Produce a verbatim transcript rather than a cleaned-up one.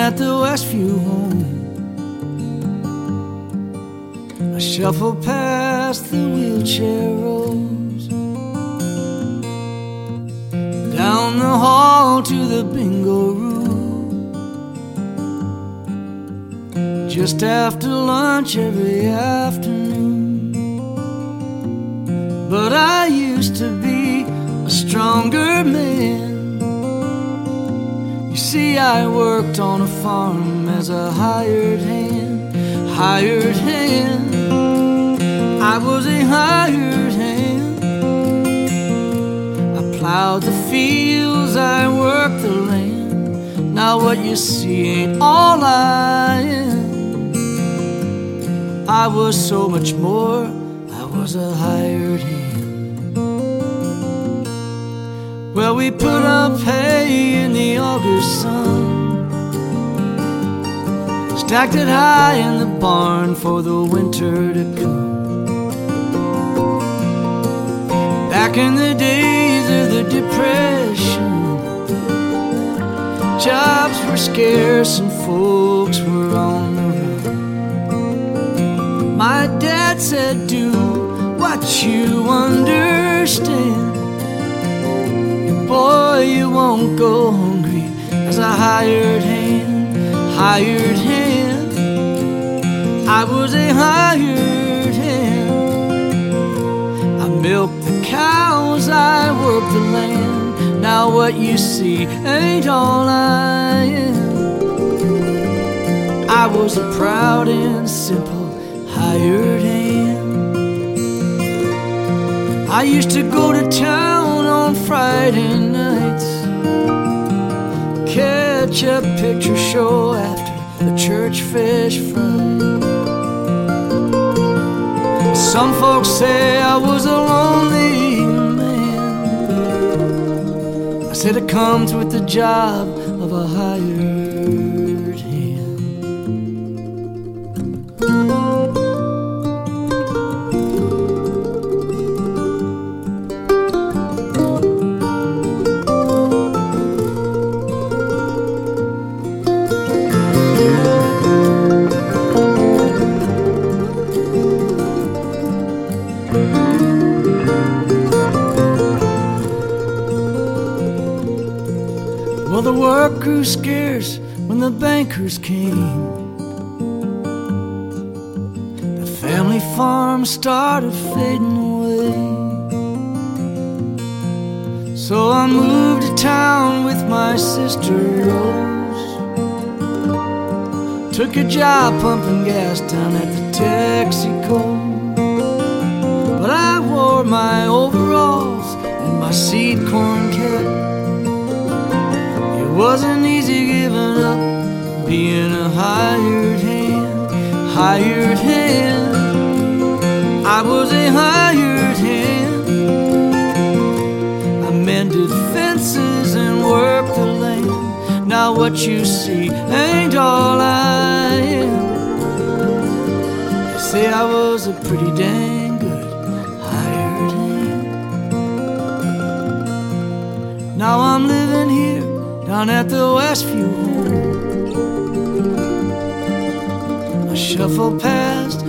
at the Westview home. I shuffle past the wheelchair rows, down the hall to the bingo room, just after lunch every afternoon. But I used to be a stronger man. You see, I worked on a farm as a hired hand, hired hand. I was a hired hand. I plowed the fields, I worked the land. Now what you see ain't all I am. I was so much more, I was a hired hand. Well, we put up hay in the August sun, stacked it high in the barn for the winter to come. Back in the days of the Depression, jobs were scarce and folks were on the run. My dad said, do what you understand. Boy, you won't go hungry as a hired hand, hired hand. I was a hired hand. I milked the cows, I worked the land. Now what you see ain't all I am. I was a proud and simple hired hand. I used to go to town on Friday nights, catch a picture show after the church fish fry. Some folks say I was a lonely man. I said it comes with the job of a hired hand. Well, the work grew scarce when the bankers came. The family farm started fading away. So I moved to town with my sister Rose. Took a job pumping gas down at the Texaco. But I wore my overalls and my seed corn cap. It wasn't easy giving up being a hired hand, hired hand. I was a hired hand. I mended fences and worked the land. Now what you see ain't all I am. They say I was a pretty dang good hired hand. Now I'm living here down at the Westview home. I shuffle past